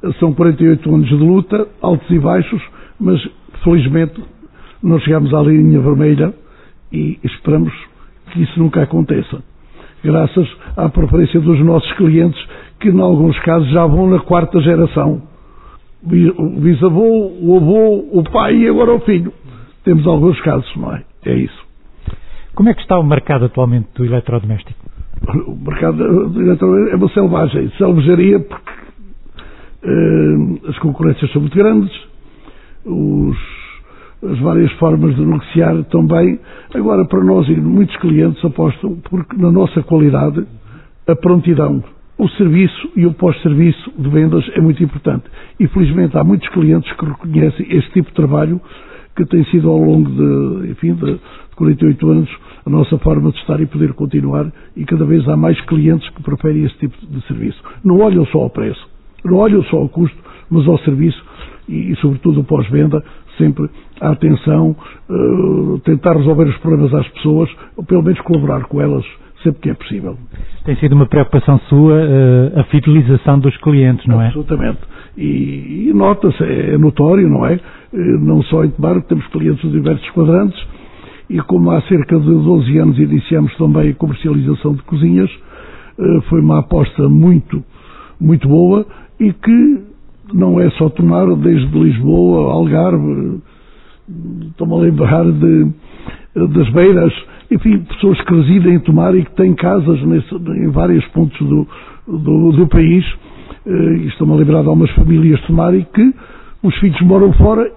São 48 anos de luta, altos e baixos, mas felizmente não chegamos à linha vermelha e esperamos que isso nunca aconteça. Graças à preferência dos nossos clientes, que em alguns casos já vão na 4ª geração. O bisavô, o avô, o pai e agora o filho. Temos alguns casos, não é? É isso. Como é que está o mercado atualmente do eletrodoméstico? O mercado do eletrodoméstico é uma selvagem. Selvageria porque as concorrências são muito grandes, as várias formas de negociar também. Agora, para nós, muitos clientes apostam porque na nossa qualidade, a prontidão, o serviço e o pós-serviço de vendas é muito importante. E, felizmente, há muitos clientes que reconhecem este tipo de trabalho que tem sido ao longo de 48 anos a nossa forma de estar e poder continuar, e cada vez há mais clientes que preferem este tipo de serviço. Não olham só ao preço, não olham só ao custo, mas ao serviço e sobretudo o pós-venda, sempre a atenção, tentar resolver os problemas às pessoas, ou pelo menos colaborar com elas sempre que é possível. Tem sido uma preocupação sua a fidelização dos clientes, não é? Absolutamente. E nota-se, é notório, não é? Não só em Tomar, temos clientes de diversos quadrantes, e como há cerca de 12 anos iniciamos também a comercialização de cozinhas, foi uma aposta muito, muito boa, e que não é só Tomar, desde Lisboa, Algarve, estou-me a lembrar das Beiras, enfim, pessoas que residem em Tomar e que têm casas em vários pontos do país, e estou-me a lembrar de algumas famílias de Tomar e que os filhos moram fora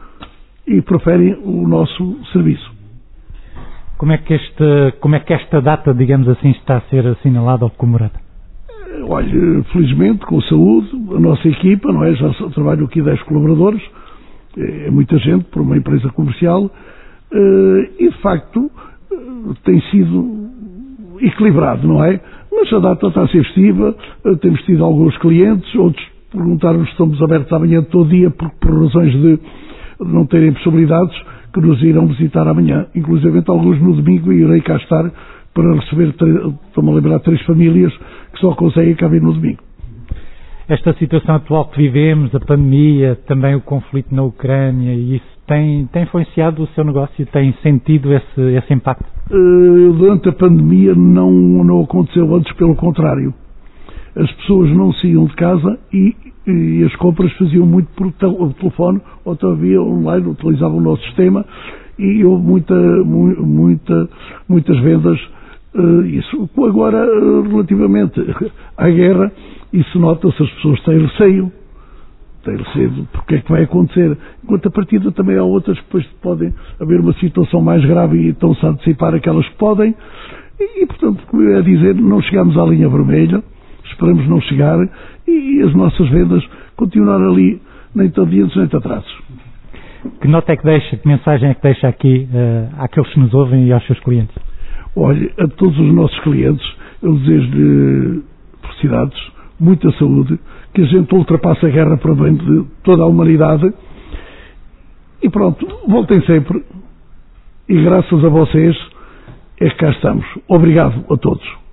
e preferem o nosso serviço. Como é que esta data, digamos assim, está a ser assinalada ou comemorada? Olha, felizmente, com saúde, a nossa equipa, não é? Já trabalho aqui 10 colaboradores, é muita gente para uma empresa comercial, e de facto tem sido equilibrado, não é? Mas a data está a ser festiva, temos tido alguns clientes, outros perguntaram-nos se estamos abertos amanhã todo dia por razões de não terem possibilidades, que nos irão visitar amanhã, inclusive alguns no domingo, e irei cá estar para receber, estou-me a lembrar, 3 famílias que só conseguem cá vir no domingo. Esta situação atual que vivemos, a pandemia, também o conflito na Ucrânia, isso tem influenciado o seu negócio? Tem sentido esse impacto? Durante a pandemia não aconteceu, antes pelo contrário. As pessoas não saíam de casa e as compras faziam muito por telefone ou havia online, utilizavam o nosso sistema, e houve muitas vendas. Isso agora, relativamente à guerra, isso nota-se, as pessoas têm receio porque é que vai acontecer, enquanto a partida também há outras que depois podem haver uma situação mais grave e estão-se a antecipar aquelas que podem, e portanto, como eu ia dizer, não chegamos à linha vermelha, esperamos não chegar, e as nossas vendas continuar ali, nem tão adiantes nem tão atrasos. Que nota é que deixa, que mensagem é que deixa aqui àqueles que nos ouvem e aos seus clientes? Olha, a todos os nossos clientes, eu desejo-lhe felicidades, muita saúde, que a gente ultrapasse a guerra para bem de toda a humanidade, e pronto, voltem sempre, e graças a vocês é que cá estamos. Obrigado a todos.